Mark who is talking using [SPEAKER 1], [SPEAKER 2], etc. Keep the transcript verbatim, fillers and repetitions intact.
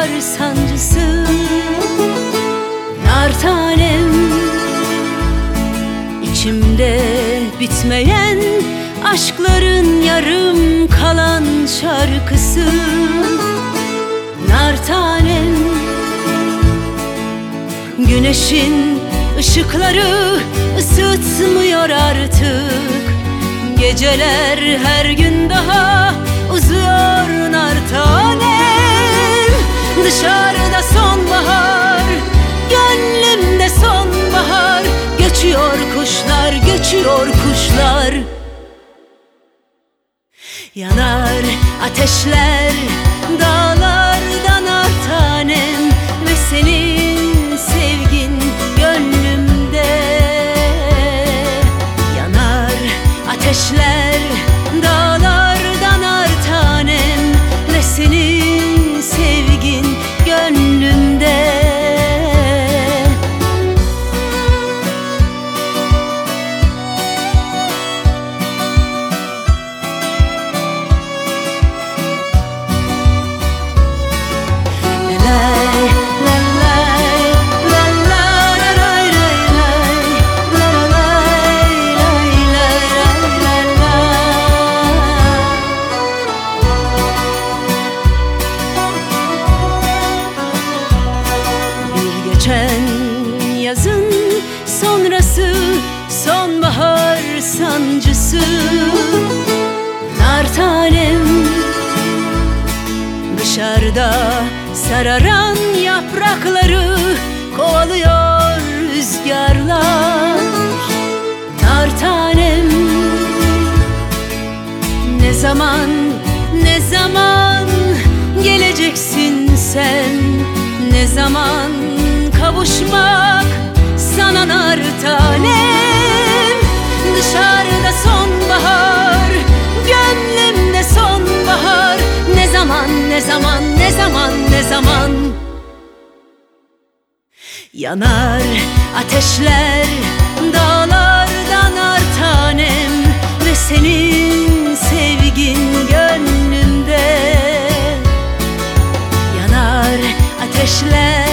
[SPEAKER 1] sonbahar sancısı. Nar tanem, içimde bitmeyen aşkların yarım kalan şarkısı. Nar tanem, güneşin ışıkları ısıtmıyor artık. Geceler her gün daha uzuyor nar tanem. Dışarıda sonbahar, gönlümde sonbahar. Göçüyor kuşlar, göçüyor kuşlar. Yanar ateşler dağlarda nar tanem, ve senin sevgin gönlümde. Yanar ateşler dağlarda nar tanem, ve senin sevgin gönlümde. Geçen yazın sonrası sonbahar sancısı. Nar tanem, dışarıda sararan yaprakları kovalıyor rüzgarlar. Nar tanem, ne zaman ne zaman geleceksin sen? Ne zaman kavuşmak sana nar tanem? Dışarıda sonbahar, gönlümde sonbahar. Ne zaman, ne zaman, ne zaman, ne zaman? Yanar ateşler dağlarda nar tanem, ve senin sevgin gönlümde. Yanar ateşler